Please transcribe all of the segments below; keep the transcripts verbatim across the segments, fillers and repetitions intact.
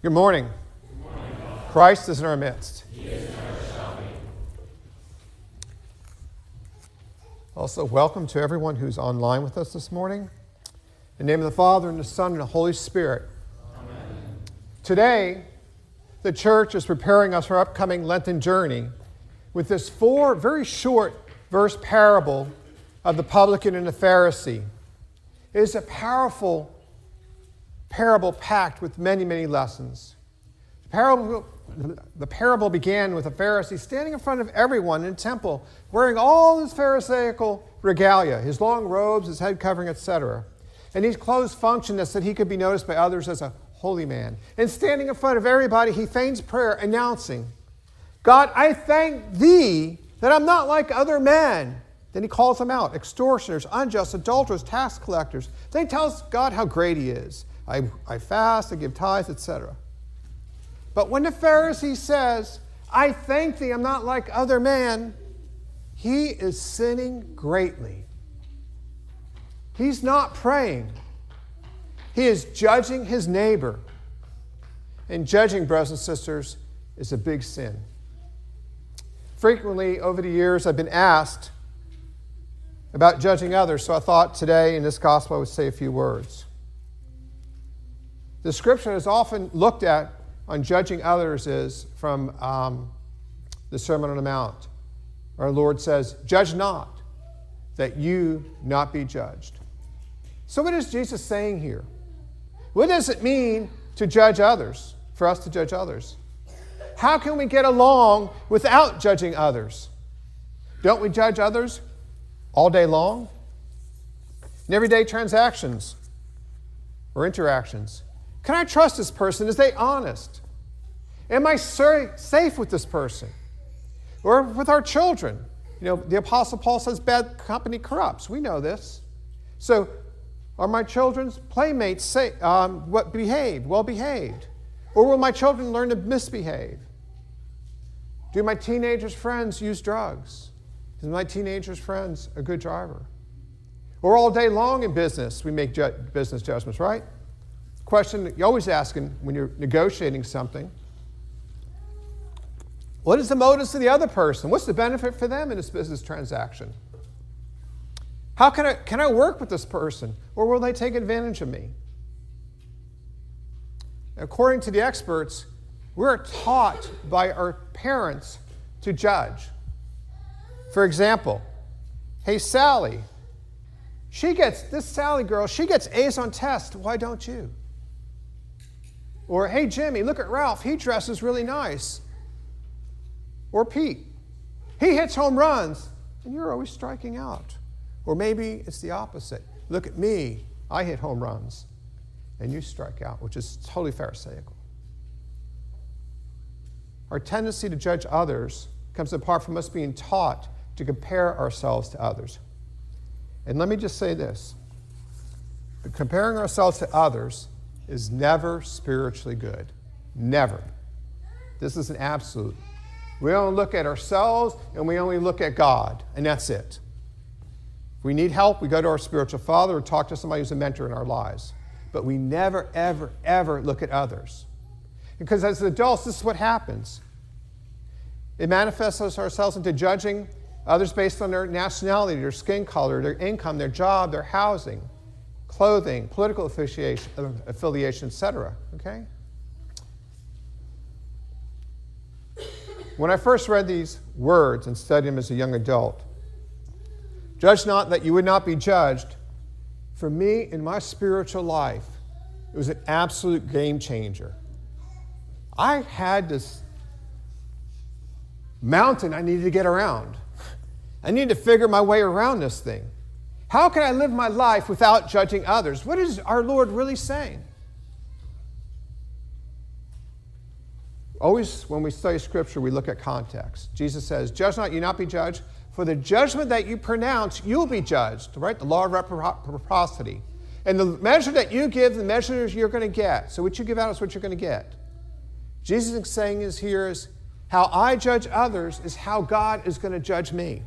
Good morning. Good morning, Christ is in our midst. He is in our shouting. Also, welcome to everyone who's online with us this morning. In the name of the Father, and the Son, and the Holy Spirit. Amen. Today, the church is preparing us for our upcoming Lenten journey with this four very short verse parable of the publican and the Pharisee. It is a powerful parable packed with many, many lessons. The parable, the parable began with a Pharisee standing in front of everyone in the temple, wearing all his Pharisaical regalia, his long robes, his head covering, et cetera. And these clothes functioned so that he could be noticed by others as a holy man. And standing in front of everybody, he feigns prayer, announcing, God, I thank thee that I'm not like other men. Then he calls them out, extortioners, unjust, adulterers, tax collectors. Then he tells God how great he is. I, I fast, I give tithes, et cetera. But when the Pharisee says, I thank thee, I'm not like other men, he is sinning greatly. He's not praying. He is judging his neighbor. And judging, brothers and sisters, is a big sin. Frequently, over the years, I've been asked about judging others, so I thought today in this gospel I would say a few words. The scripture is often looked at on judging others is from um, the Sermon on the Mount. Our Lord says, judge not, that you not be judged. So what is Jesus saying here? What does it mean to judge others, for us to judge others? How can we get along without judging others? Don't we judge others all day long? In everyday transactions or interactions. Can I trust this person? Is they honest? Am I safe with this person? Or with our children? You know, the Apostle Paul says bad company corrupts. We know this. So, are my children's playmates say, um, what behaved, well behaved? Or will my children learn to misbehave? Do my teenagers' friends use drugs? Is my teenagers' friends a good driver? Or all day long in business, we make ju- business judgments, right? Question that you're always asking when you're negotiating something. What is the motives of the other person? What's the benefit for them in this business transaction? How can I, can I work with this person, or will they take advantage of me? According to the experts, we're taught by our parents to judge. For example, hey, Sally, she gets, this Sally girl, she gets A's on tests. Why don't you? Or, hey, Jimmy, look at Ralph. He dresses really nice. Or Pete, he hits home runs, and you're always striking out. Or maybe it's the opposite. Look at me. I hit home runs, and you strike out, which is totally Pharisaical. Our tendency to judge others comes apart from us being taught to compare ourselves to others. And let me just say this. Comparing ourselves to others is never spiritually good. Never. This is an absolute. We only look at ourselves and we only look at God, and that's it. If we need help, we go to our spiritual father or talk to somebody who's a mentor in our lives. But we never, ever, ever look at others. Because as adults, this is what happens. It manifests ourselves into judging others based on their nationality, their skin color, their income, their job, their housing, clothing, political affiliation, affiliation, et cetera. Okay? When I first read these words and studied them as a young adult, judge not that you would not be judged, for me in my spiritual life, it was an absolute game changer. I had this mountain I needed to get around. I needed to figure my way around this thing. How can I live my life without judging others? What is our Lord really saying? Always, when we study Scripture, we look at context. Jesus says, judge not, you not be judged. For the judgment that you pronounce, you'll be judged. Right? The law of reciprocity. And the measure that you give, the measure you're going to get. So what you give out is what you're going to get. Jesus is saying is here is, how I judge others is how God is going to judge me.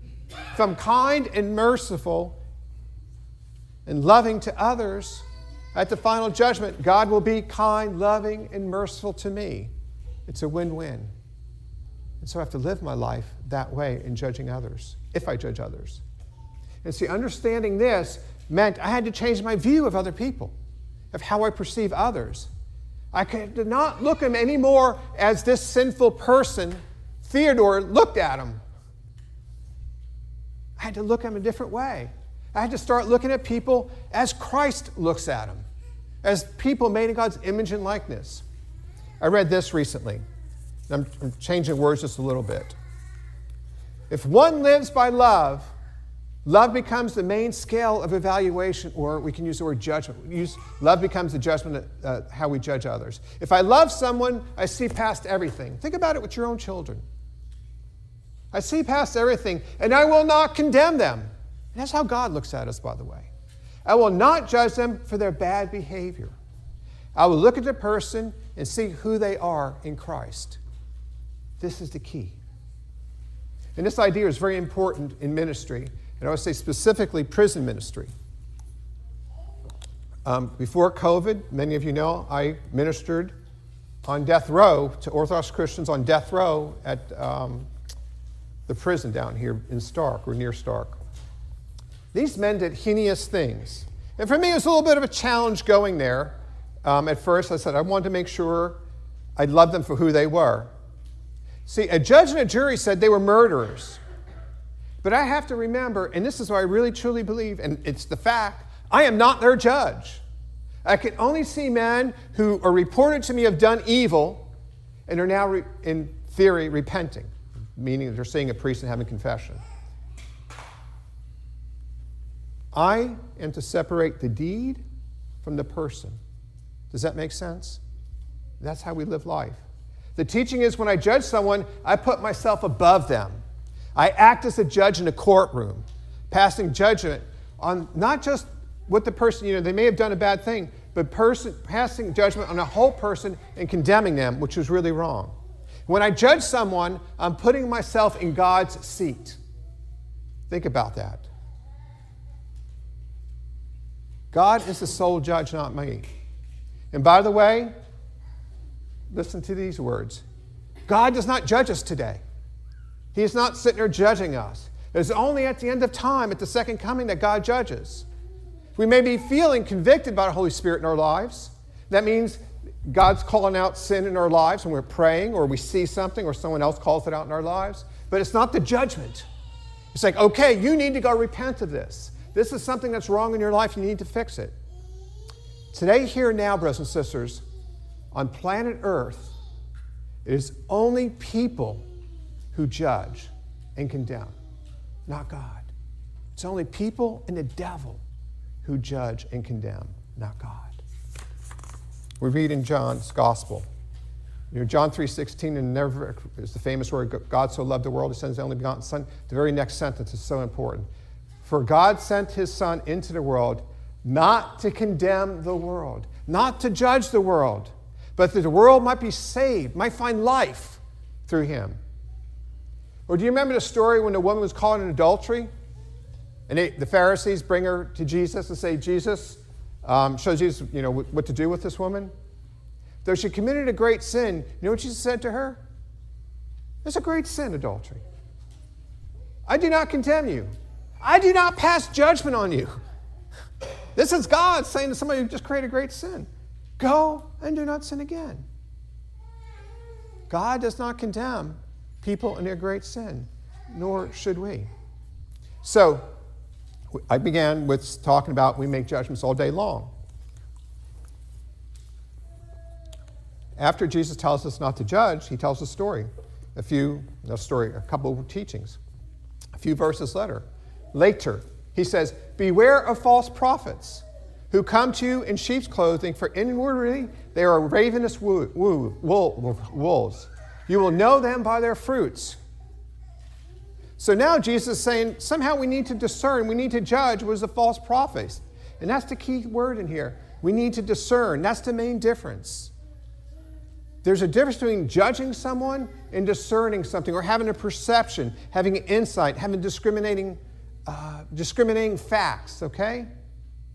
If I'm kind and merciful and loving to others, At the final judgment, God will be kind, loving, and merciful to me. It's a win-win. And so I have to live my life that way in judging others, if I judge others. And see, understanding this meant I had to change my view of other people, of how I perceive others. I could not look at him anymore as this sinful person Theodore looked at him. I had to look at him a different way. I had to start looking at people as Christ looks at them, as people made in God's image and likeness. I read this recently. I'm, I'm changing words just a little bit. If one lives by love, love becomes the main scale of evaluation, or we can use the word judgment. Use, love becomes the judgment of uh, how we judge others. If I love someone, I see past everything. Think about it with your own children. I see past everything, and I will not condemn them. And that's how God looks at us, by the way. I will not judge them for their bad behavior. I will look at the person and see who they are in Christ. This is the key. And this idea is very important in ministry, and I would say specifically prison ministry. Um, before COVID, many of you know, I ministered on death row to Orthodox Christians on death row at um, the prison down here in Stark, or near Stark. These men did heinous things. And for me, it was a little bit of a challenge going there. Um, at first, I said I wanted to make sure I loved them for who they were. See, a judge and a jury said they were murderers. But I have to remember, and this is what I really truly believe, and it's the fact, I am not their judge. I can only see men who are reported to me have done evil and are now, re- in theory, repenting, meaning that they're seeing a priest and having confession. I am to separate the deed from the person. Does that make sense? That's how we live life. The teaching is when I judge someone, I put myself above them. I act as a judge in a courtroom, passing judgment on not just what the person, you know, they may have done a bad thing, but person, passing judgment on a whole person and condemning them, which was really wrong. When I judge someone, I'm putting myself in God's seat. Think about that. God is the sole judge, not me. And by the way, listen to these words. God does not judge us today. He is not sitting there judging us. It's only at the end of time, at the second coming, that God judges. We may be feeling convicted by the Holy Spirit in our lives. That means God's calling out sin in our lives when we're praying, or we see something, or someone else calls it out in our lives. But it's not the judgment. It's like, okay, you need to go repent of this. This is something that's wrong in your life. You need to fix it. Today, here and now, brothers and sisters, on planet Earth, it is only people who judge and condemn, not God. It's only people and the devil who judge and condemn, not God. We read in John's Gospel. You know, John three sixteen, and never is the famous word, God so loved the world, he sent his only begotten Son. The very next sentence is so important. For God sent his Son into the world not to condemn the world, not to judge the world, but that the world might be saved, might find life through him. Or do you remember the story when the woman was caught in adultery? And they, the Pharisees bring her to Jesus and say, Jesus, um, show Jesus, you know, what to do with this woman. Though she committed a great sin, you know what Jesus said to her? It's a great sin, adultery. I do not condemn you. I do not pass judgment on you. This is God saying to somebody who just created a great sin, go and do not sin again. God does not condemn people in their great sin, nor should we. So, I began with talking about we make judgments all day long. After Jesus tells us not to judge, he tells a story. A few, no story, a couple of teachings. A few verses later. Later, he says, beware of false prophets who come to you in sheep's clothing, for inwardly they are ravenous woo, woo, wool, wolves. You will know them by their fruits. So now Jesus is saying, somehow we need to discern, we need to judge what is the false prophets. And that's the key word in here. We need to discern. That's the main difference. There's a difference between judging someone and discerning something, or having a perception, having an insight, having discriminating, uh, discriminating facts, okay?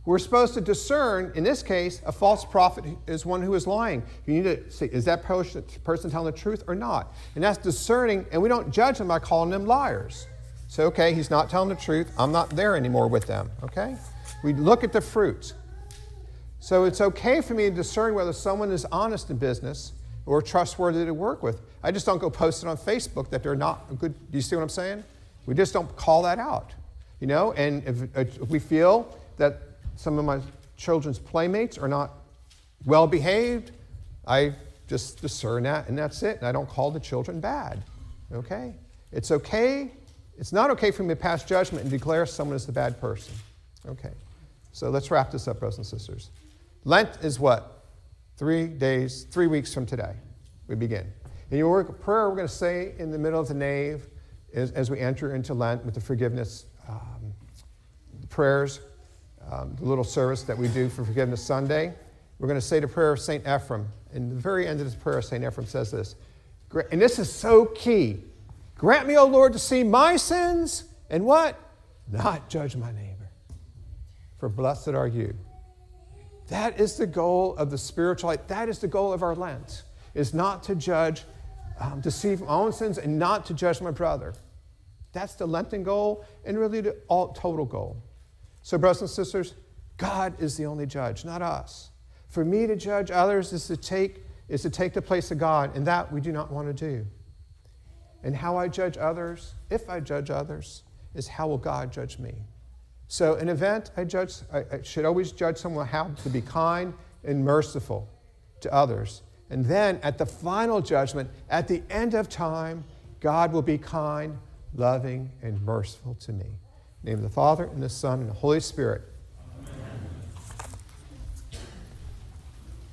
We're supposed to discern, in this case, a false prophet is one who is lying. You need to see, is that person telling the truth or not? And that's discerning, and we don't judge them by calling them liars. So, okay, he's not telling the truth. I'm not there anymore with them, okay? We look at the fruit. So it's okay for me to discern whether someone is honest in business or trustworthy to work with. I just don't go post it on Facebook that they're not good. Do you see what I'm saying? We just don't call that out, you know? And if, if we feel that some of my children's playmates are not well behaved, I just discern that, and that's it. And I don't call the children bad, okay? It's okay. It's not okay for me to pass judgment and declare someone as the bad person. Okay, so let's wrap this up, brothers and sisters. Lent is what? Three days, three weeks from today, we begin. And your prayer we're going to say in the middle of the nave is, as we enter into Lent with the forgiveness um, prayers, um, the little service that we do for Forgiveness Sunday. We're going to say the prayer of Saint Ephrem. And the very end of this prayer, Saint Ephrem says this, and this is so key. Grant me, O Lord, to see my sins and what? Not judge my neighbor. For blessed are you. That is the goal of the spiritual life. That is the goal of our Lent, is not to judge, um, to see my own sins and not to judge my brother. That's the Lenten goal and really the all, total goal. So, brothers and sisters, God is the only judge, not us. For me to judge others is to take, is to take the place of God, and that we do not want to do. And how I judge others, if I judge others, is how will God judge me? So an event, I, judge, I, I should always judge someone how to be kind and merciful to others. And then at the final judgment, at the end of time, God will be kind, loving, and merciful to me. In the name of the Father, and the Son, and the Holy Spirit.